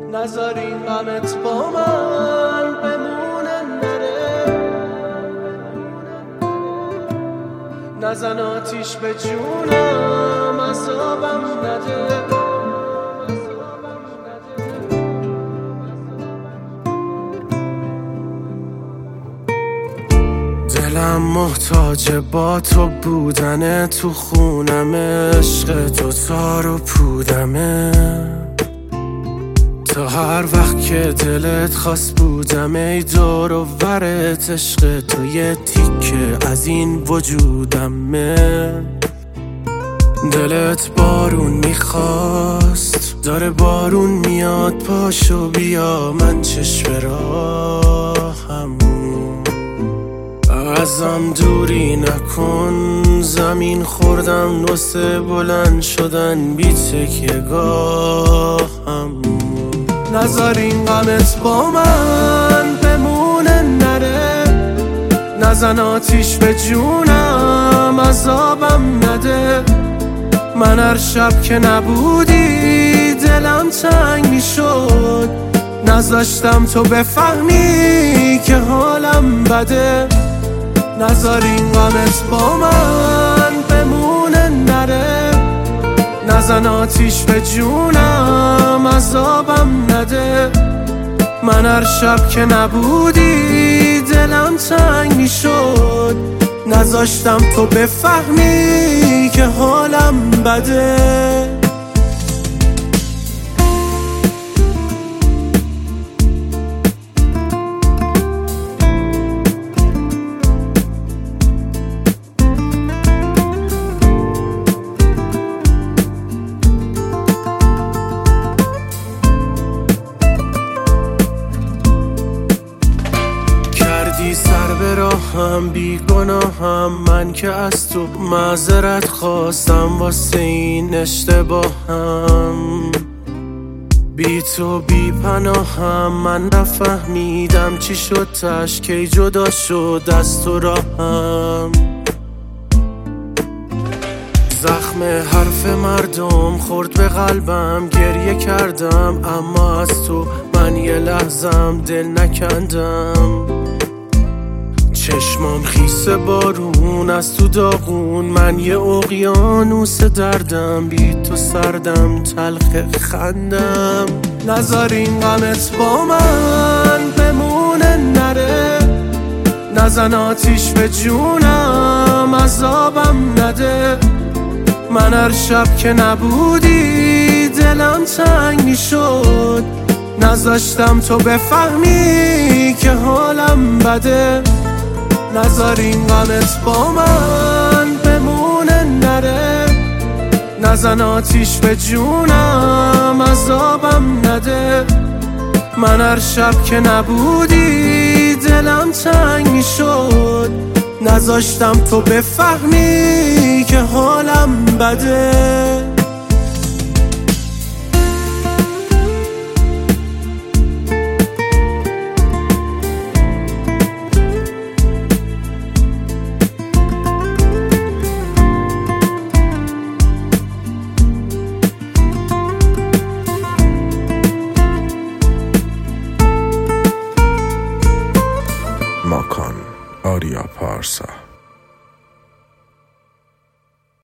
نذار این غمت با من بمونه نره، نزن آتیش به جونم عذابم نده. دلم محتاج با تو بودنه، تو خونم عشق تو تار و پودمه، تا هر وقت که دلت خواست بودم ای دور و برت عشق تو یه تیکه از این وجودمه. دلت بارون میخواست داره بارون میاد، پاشو بیا من چشم راهم، ازم دوری نکن، زمین خوردم نسه بلند شدن بی تکیه گاهم. نذار این غمت با من بمونه نره، نزن آتیش به جونم عذابم نده. من هر شب که نبودی دلم تنگ میشد، نذاشتم تو بفهمی که حالم بده. نذار این غمت با من بمونه نره، نزن آتیش به جونم عذابم نده. من هر شب که نبودی دلم تنگ میشد، نذاشتم تو بفهمی که حالم بده. سر به راهم بی گناهم، من که از تو معذرت خواستم واسه این اشتباهم. بی تو بی پناهم، من نفهمیدم چی شد تش کی جدا شد از تو راهم. زخم حرف مردم خورد به قلبم، گریه کردم اما از تو من یه لحظم دل نکندم. چشمام خیس بارون از تو داغون، من یه اقیانوس دردم بی تو سردم تلخ خندم. نذار این غمت با من بمونه نره، نزن آتیش به جونم عذابم نده. من هر شب که نبودی دلم تنگ میشد، نذاشتم تو بفهمی که حالم بده. نذار این غمت با من بمونه نره، نزن آتیش به جونم عذابم نده. من هر شب که نبودی دلم تنگ میشد، نذاشتم تو بفهمی که حالم بده.